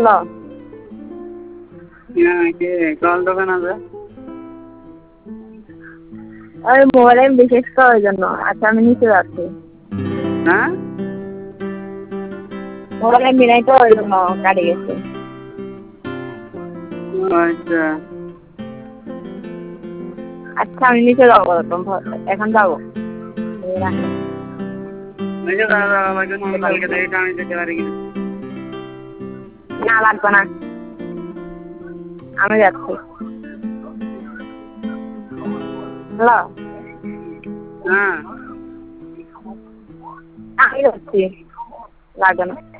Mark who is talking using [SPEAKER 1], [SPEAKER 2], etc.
[SPEAKER 1] hello
[SPEAKER 2] হ্যাঁ কে call দোকান আছে
[SPEAKER 1] ওই মোবাইলে বিশেষ করার জন্য আচ্ছা আমি নিচে যাচ্ছি
[SPEAKER 2] হ্যাঁ
[SPEAKER 1] মোবাইলে মিলাই তো ওই জন্য কাটে গেছে
[SPEAKER 2] আচ্ছা
[SPEAKER 1] আচ্ছা আমি নিচে যাবো এখন যাবো রাখো
[SPEAKER 2] ওই যে দাদা আমাকে কালকে দেখে আমি যেতে পারি কিনা
[SPEAKER 1] না লাগবে না আমি যাচ্ছি হ্যালো
[SPEAKER 2] হ্যাঁ
[SPEAKER 1] আমি যাচ্ছি লাগবে না